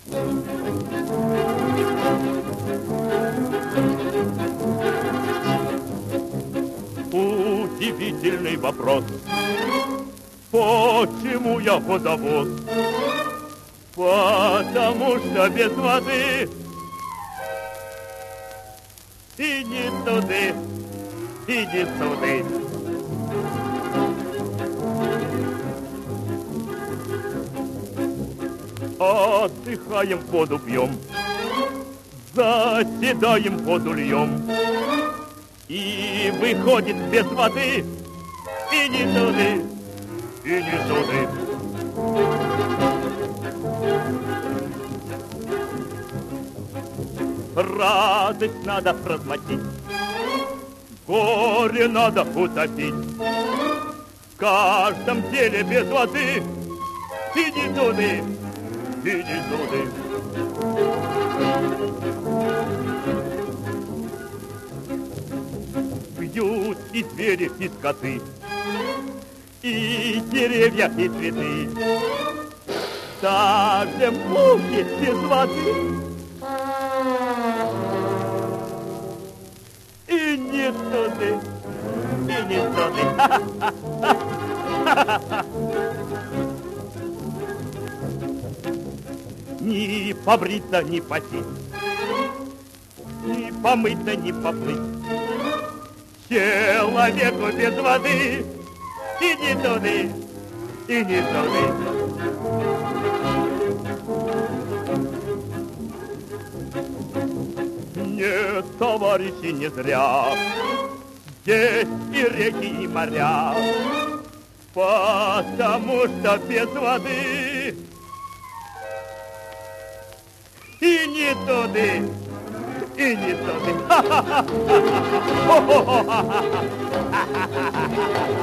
Удивительный вопрос. Почему я водовоз? Потому что без воды и не туды, и не туды. Отдыхаем, воду пьем, заседаем, воду льем. И выходит без воды и не туды, и не туды. Радость надо размочить, горе надо утопить. В каждом деле без воды и не туды, и не туды. Бьют и звери, и скоты, и деревья, и цветы. Даже мухи без воды и не туды, и не туды. Ни побриться, ни попить, ни помыться, ни поплыть. Человеку без воды и не туды, и не туды. Нет, товарищи, не зря здесь и реки, и моря, потому что без воды и не туды, и не туды.